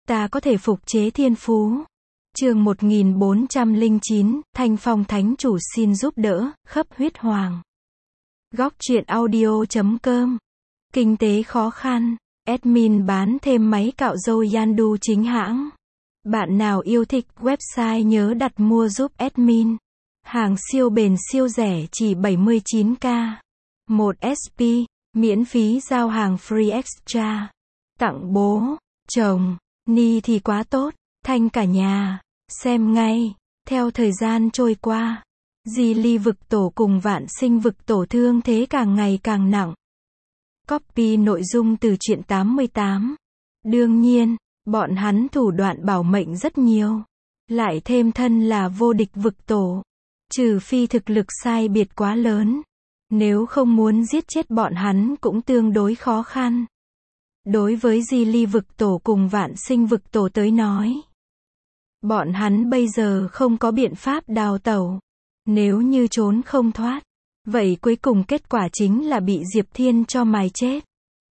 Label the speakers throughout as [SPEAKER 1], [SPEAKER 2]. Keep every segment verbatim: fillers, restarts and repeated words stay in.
[SPEAKER 1] ta có thể phục chế thiên phú. Chương một nghìn bốn trăm lẻ chín, Thanh Phong Thánh Chủ xin giúp đỡ, khắp huyết hoàng. Góc truyện audio chấm com. Kinh tế khó khăn, admin bán thêm máy cạo râu Yandu chính hãng. Bạn nào yêu thích website nhớ đặt mua giúp admin. Hàng siêu bền siêu rẻ chỉ bảy mươi chín k. một ét pê, miễn phí giao hàng free extra. Tặng bố, chồng, ni thì quá tốt, thanh cả nhà. Xem ngay, theo thời gian trôi qua, Di Ly vực tổ cùng Vạn Sinh vực tổ thương thế càng ngày càng nặng. Copy nội dung từ truyện tám mươi tám. Đương nhiên, bọn hắn thủ đoạn bảo mệnh rất nhiều. Lại thêm thân là vô địch vực tổ. Trừ phi thực lực sai biệt quá lớn. Nếu không muốn giết chết bọn hắn cũng tương đối khó khăn. Đối với Di Ly vực tổ cùng Vạn Sinh vực tổ tới nói, bọn hắn bây giờ không có biện pháp đào tẩu. Nếu như trốn không thoát, vậy cuối cùng kết quả chính là bị Diệp Thiên cho mài chết.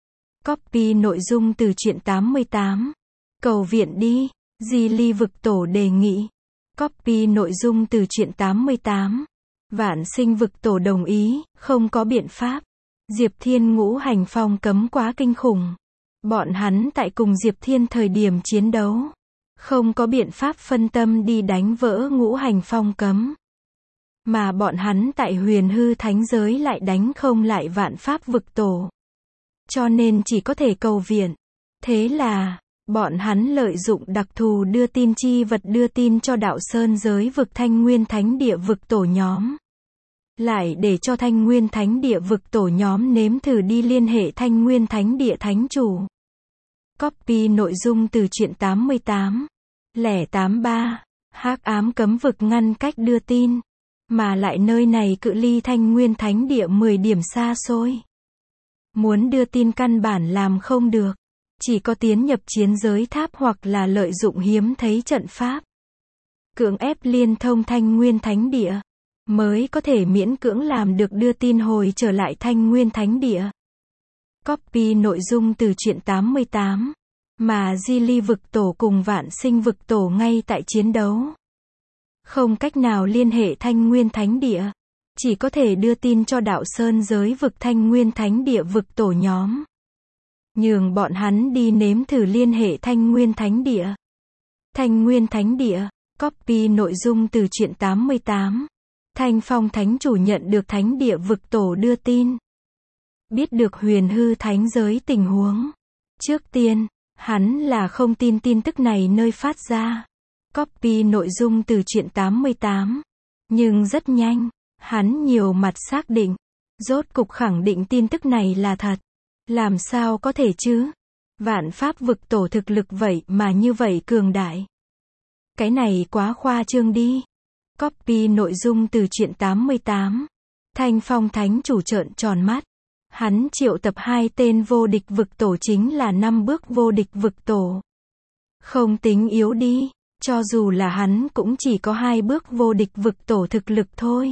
[SPEAKER 1] Copy nội dung từ truyện tám mươi tám. Cầu viện đi, Di Ly vực tổ đề nghị. Copy nội dung từ truyện tám mươi tám. Vạn Sinh vực tổ đồng ý, không có biện pháp. Diệp Thiên ngũ hành phong cấm quá kinh khủng. Bọn hắn tại cùng Diệp Thiên thời điểm chiến đấu, không có biện pháp phân tâm đi đánh vỡ ngũ hành phong cấm. Mà bọn hắn tại huyền hư thánh giới lại đánh không lại vạn pháp vực tổ. Cho nên chỉ có thể cầu viện. Thế là, bọn hắn lợi dụng đặc thù đưa tin chi vật đưa tin cho đạo sơn giới vực Thanh Nguyên Thánh Địa vực tổ nhóm. Lại để cho Thanh Nguyên Thánh Địa vực tổ nhóm nếm thử đi liên hệ Thanh Nguyên Thánh Địa Thánh Chủ. Copy nội dung từ truyện tám mươi tám. Lẻ tám mươi ba. Hắc ám cấm vực ngăn cách đưa tin. Mà lại nơi này cự ly Thanh Nguyên Thánh Địa mười điểm xa xôi. Muốn đưa tin căn bản làm không được. Chỉ có tiến nhập chiến giới tháp hoặc là lợi dụng hiếm thấy trận pháp. Cưỡng ép liên thông Thanh Nguyên Thánh Địa. Mới có thể miễn cưỡng làm được đưa tin hồi trở lại Thanh Nguyên Thánh Địa. Copy nội dung từ truyện tám mươi tám. Mà Di Ly vực tổ cùng Vạn Sinh vực tổ ngay tại chiến đấu. Không cách nào liên hệ Thanh Nguyên Thánh Địa. Chỉ có thể đưa tin cho đạo sơn giới vực Thanh Nguyên Thánh Địa vực tổ nhóm. Nhường bọn hắn đi nếm thử liên hệ Thanh Nguyên Thánh Địa. Thanh Nguyên Thánh Địa. Copy nội dung từ truyện tám mươi tám. Thanh Phong Thánh Chủ nhận được Thánh Địa vực tổ đưa tin. Biết được huyền hư thánh giới tình huống. Trước tiên, hắn là không tin tin tức này nơi phát ra. Copy nội dung từ truyện tám mươi tám. Nhưng rất nhanh, hắn nhiều mặt xác định. Rốt cục khẳng định tin tức này là thật. Làm sao có thể chứ? Vạn pháp vực tổ thực lực vậy mà như vậy cường đại. Cái này quá khoa trương đi. Copy nội dung từ truyện tám mươi tám. Thanh Phong Thánh Chủ trợn tròn mắt. Hắn triệu tập hai tên vô địch vực tổ chính là năm bước vô địch vực tổ. Không tính yếu đi, cho dù là hắn cũng chỉ có hai bước vô địch vực tổ thực lực thôi.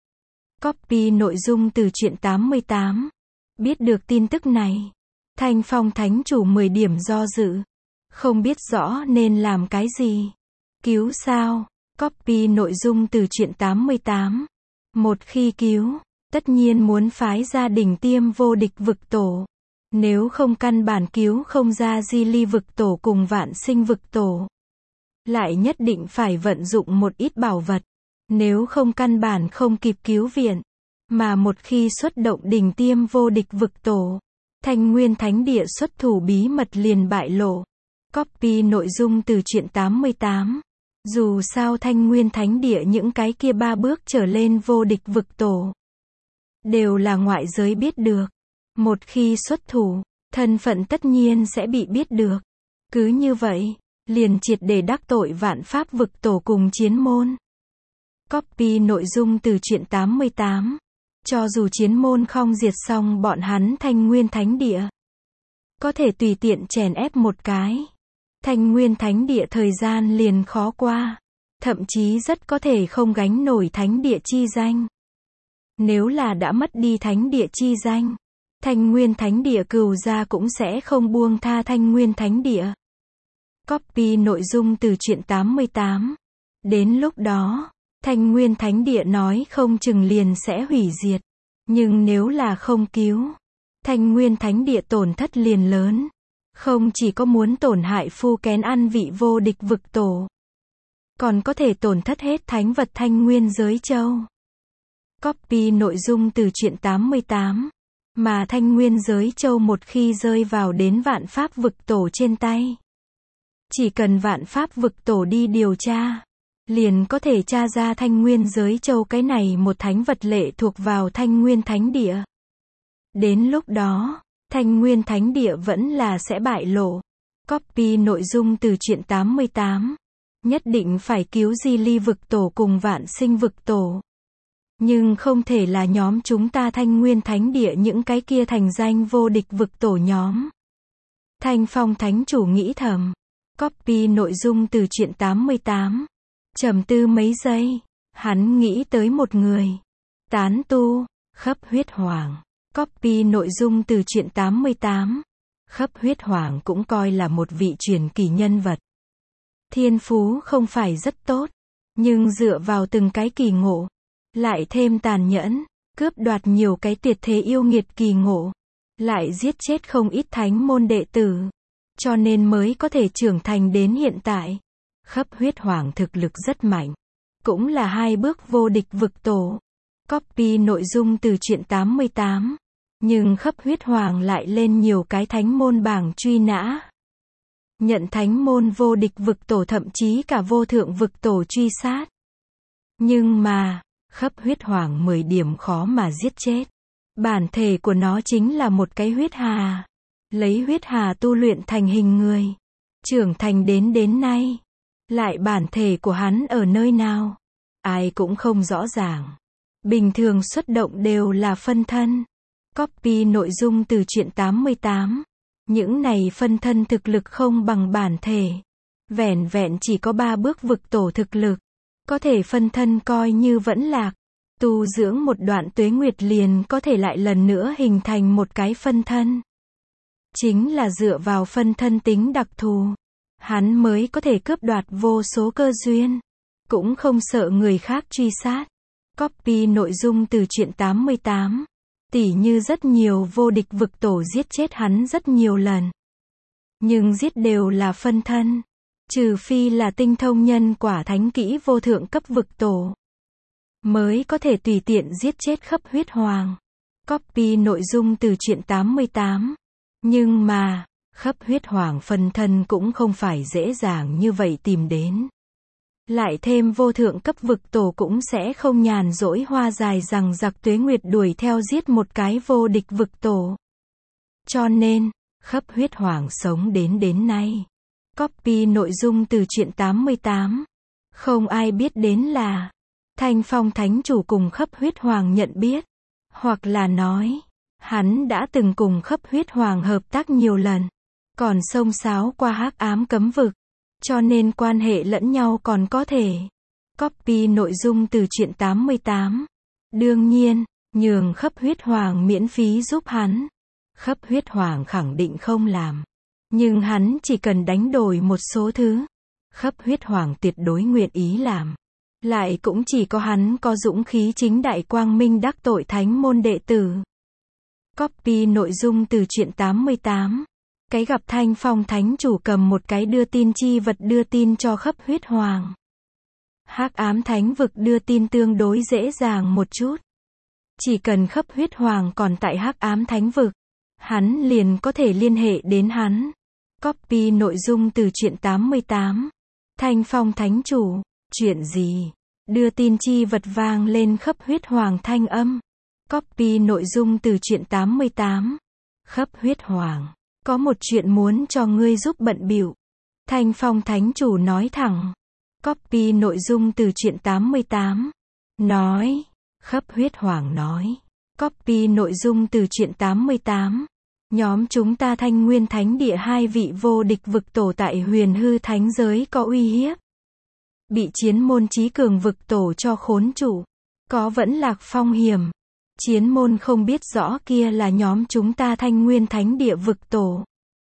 [SPEAKER 1] Copy nội dung từ truyện tám mươi tám. Biết được tin tức này, Thanh Phong Thánh Chủ mười điểm do dự. Không biết rõ nên làm cái gì. Cứu sao? Copy nội dung từ truyện tám mươi tám. Một khi cứu, tất nhiên muốn phái gia đình tiêm vô địch vực tổ. Nếu không căn bản cứu không ra Di Ly vực tổ cùng Vạn Sinh vực tổ. Lại nhất định phải vận dụng một ít bảo vật. Nếu không căn bản không kịp cứu viện. Mà một khi xuất động đỉnh tiêm vô địch vực tổ, Thanh Nguyên Thánh Địa xuất thủ bí mật liền bại lộ. Copy nội dung từ truyện tám mươi tám. Dù sao Thanh Nguyên Thánh Địa những cái kia ba bước trở lên vô địch vực tổ. Đều là ngoại giới biết được. Một khi xuất thủ, thân phận tất nhiên sẽ bị biết được. Cứ như vậy, liền triệt để đắc tội vạn pháp vực tổ cùng chiến môn. Copy nội dung từ truyện tám mươi tám. Cho dù chiến môn không diệt xong bọn hắn Thanh Nguyên Thánh Địa. Có thể tùy tiện chèn ép một cái. Thanh Nguyên Thánh Địa thời gian liền khó qua. Thậm chí rất có thể không gánh nổi Thánh Địa chi danh. Nếu là đã mất đi Thánh Địa chi danh, Thanh Nguyên Thánh Địa cừu gia cũng sẽ không buông tha Thanh Nguyên Thánh Địa. Copy nội dung từ truyện tám mươi tám. Đến lúc đó, Thanh Nguyên Thánh Địa nói không chừng liền sẽ hủy diệt. Nhưng nếu là không cứu, Thanh Nguyên Thánh Địa tổn thất liền lớn. Không chỉ có muốn tổn hại phu kén ăn vị vô địch vực tổ, còn có thể tổn thất hết thánh vật Thanh Nguyên Giới Châu. Copy nội dung từ truyện tám mươi tám. Mà Thanh Nguyên Giới Châu một khi rơi vào đến vạn pháp vực tổ trên tay, chỉ cần vạn pháp vực tổ đi điều tra, liền có thể tra ra Thanh Nguyên Giới Châu cái này một thánh vật lệ thuộc vào Thanh Nguyên Thánh Địa. Đến lúc đó, Thanh Nguyên Thánh Địa vẫn là sẽ bại lộ. Copy nội dung từ truyện tám mươi tám. Nhất định phải cứu Di Ly vực tổ cùng Vạn Sinh vực tổ. Nhưng không thể là nhóm chúng ta Thanh Nguyên Thánh Địa những cái kia thành danh vô địch vực tổ nhóm. Thanh Phong Thánh Chủ nghĩ thầm. Copy nội dung từ truyện tám mươi tám. Trầm tư mấy giây, hắn nghĩ tới một người. Tán tu, Khắp Huyết Hoàng. Copy nội dung từ truyện tám mươi tám. Khắp Huyết Hoàng cũng coi là một vị truyền kỳ nhân vật. Thiên phú không phải rất tốt, nhưng dựa vào từng cái kỳ ngộ, lại thêm tàn nhẫn, cướp đoạt nhiều cái tuyệt thế yêu nghiệt kỳ ngộ, lại giết chết không ít thánh môn đệ tử, cho nên mới có thể trưởng thành đến hiện tại. Khắp Huyết Hoàng thực lực rất mạnh, cũng là hai bước vô địch vực tổ. Copy nội dung từ truyện tám mươi tám. Nhưng Khắp Huyết Hoàng lại lên nhiều cái thánh môn bảng truy nã. Nhận thánh môn vô địch vực tổ thậm chí cả vô thượng vực tổ truy sát. Nhưng mà, Khắp Huyết Hoàng mười điểm khó mà giết chết. Bản thể của nó chính là một cái huyết hà. Lấy huyết hà tu luyện thành hình người. Trưởng thành đến đến nay. Lại bản thể của hắn ở nơi nào? Ai cũng không rõ ràng. Bình thường xuất động đều là phân thân. Copy nội dung từ truyện tám mươi tám. Những này phân thân thực lực không bằng bản thể. Vẻn vẹn chỉ có ba bước vực tổ thực lực. Có thể phân thân coi như vẫn lạc. Tu dưỡng một đoạn tuế nguyệt liền có thể lại lần nữa hình thành một cái phân thân. Chính là dựa vào phân thân tính đặc thù, hắn mới có thể cướp đoạt vô số cơ duyên. Cũng không sợ người khác truy sát. Copy nội dung từ truyện tám mươi tám. Tỉ như rất nhiều vô địch vực tổ giết chết hắn rất nhiều lần. Nhưng giết đều là phân thân. Trừ phi là tinh thông nhân quả thánh kỹ vô thượng cấp vực tổ, mới có thể tùy tiện giết chết Khắp Huyết Hoàng. Copy nội dung từ truyện tám mươi tám. Nhưng mà, Khắp Huyết Hoàng phân thân cũng không phải dễ dàng như vậy tìm đến. Lại thêm vô thượng cấp vực tổ cũng sẽ không nhàn rỗi hoa dài rằng giặc tuế nguyệt đuổi theo giết một cái vô địch vực tổ. Cho nên, Khắp Huyết Hoàng sống đến đến nay. Copy nội dung từ truyện tám mươi tám. Không ai biết đến là Thanh Phong Thánh Chủ cùng Khắp Huyết Hoàng nhận biết. Hoặc là nói, hắn đã từng cùng Khắp Huyết Hoàng hợp tác nhiều lần. Còn xông xáo qua hắc ám cấm vực. Cho nên quan hệ lẫn nhau còn có thể. Copy nội dung từ truyện tám mươi tám. Đương nhiên, nhường Khắp Huyết Hoàng miễn phí giúp hắn. Khắp Huyết Hoàng khẳng định không làm. Nhưng hắn chỉ cần đánh đổi một số thứ. Khắp Huyết Hoàng tuyệt đối nguyện ý làm. Lại cũng chỉ có hắn có dũng khí chính đại quang minh đắc tội thánh môn đệ tử. Copy nội dung từ truyện tám mươi tám. Cái gặp Thanh Phong Thánh Chủ cầm một cái đưa tin chi vật đưa tin cho Khắp Huyết Hoàng. Hắc ám thánh vực đưa tin tương đối dễ dàng một chút. Chỉ cần Khắp Huyết Hoàng còn tại hắc ám thánh vực, hắn liền có thể liên hệ đến hắn. Copy nội dung từ truyện tám mươi tám. Thanh Phong Thánh Chủ, chuyện gì? Đưa tin chi vật vang lên Khắp Huyết Hoàng thanh âm. Copy nội dung từ truyện tám mươi tám. Khắp Huyết Hoàng, có một chuyện muốn cho ngươi giúp bận bịu. Thanh Phong Thánh Chủ nói thẳng. Copy nội dung từ truyện tám mươi tám. Nói. Khắp Huyết Hoàng nói. Copy nội dung từ truyện tám mươi tám. Nhóm chúng ta Thanh Nguyên Thánh Địa hai vị vô địch vực tổ tại huyền hư thánh giới có uy hiếp. Bị chiến môn chí cường vực tổ cho khốn trụ. Có vẫn lạc phong hiểm. Chiến môn không biết rõ kia là nhóm chúng ta Thanh Nguyên Thánh Địa vực tổ.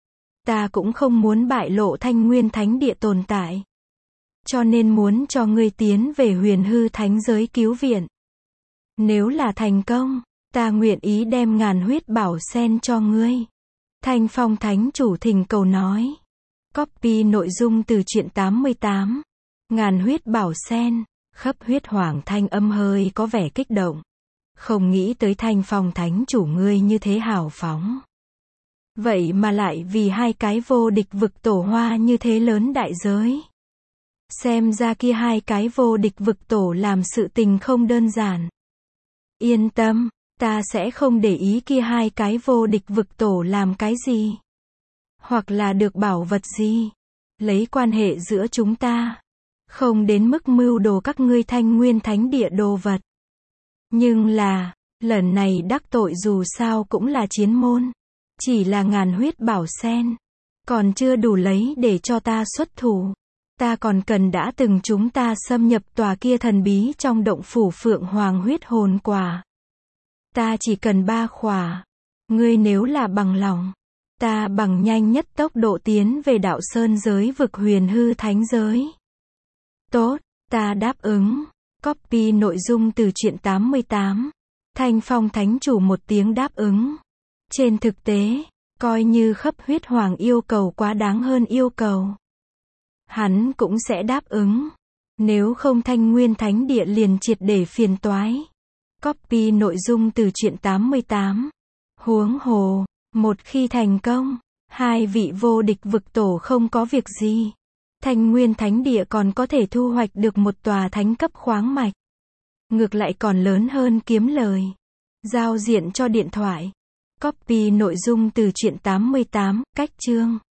[SPEAKER 1] Ta cũng không muốn bại lộ Thanh Nguyên Thánh Địa tồn tại. Cho nên muốn cho ngươi tiến về huyền hư thánh giới cứu viện. Nếu là thành công, ta nguyện ý đem ngàn huyết bảo sen cho ngươi. Thanh Phong Thánh Chủ thỉnh cầu nói. Copy nội dung từ truyện tám mươi tám. Ngàn huyết bảo sen. Khắp huyết hoàng thanh âm hơi có vẻ kích động. Không nghĩ tới Thanh Phong Thánh Chủ ngươi như thế hào phóng. Vậy mà lại vì hai cái vô địch vực tổ hoa như thế lớn đại giới. Xem ra kia hai cái vô địch vực tổ làm sự tình không đơn giản. Yên tâm, ta sẽ không để ý kia hai cái vô địch vực tổ làm cái gì. Hoặc là được bảo vật gì. Lấy quan hệ giữa chúng ta. Không đến mức mưu đồ các ngươi Thanh Nguyên Thánh Địa đồ vật. Nhưng là, lần này đắc tội dù sao cũng là chiến môn. Chỉ là ngàn huyết bảo sen. Còn chưa đủ lấy để cho ta xuất thủ. Ta còn cần đã từng chúng ta xâm nhập tòa kia thần bí trong động phủ Phượng Hoàng huyết hồn quả. Ta chỉ cần ba khỏa. Ngươi nếu là bằng lòng, ta bằng nhanh nhất tốc độ tiến về đạo sơn giới vực huyền hư thánh giới. Tốt, ta đáp ứng. Copy nội dung từ truyện tám mươi tám. Thanh Phong Thánh Chủ một tiếng đáp ứng. Trên thực tế, coi như Khắp Huyết Hoàng yêu cầu quá đáng hơn yêu cầu. Hắn cũng sẽ đáp ứng. Nếu không Thanh Nguyên Thánh Địa liền triệt để phiền toái. Copy nội dung từ truyện tám mươi tám. Huống hồ, một khi thành công, hai vị vô địch vực tổ không có việc gì. Thanh Nguyên Thánh Địa còn có thể thu hoạch được một tòa thánh cấp khoáng mạch. Ngược lại còn lớn hơn kiếm lời. Giao diện cho điện thoại. Copy nội dung từ truyện tám mươi tám, cách chương.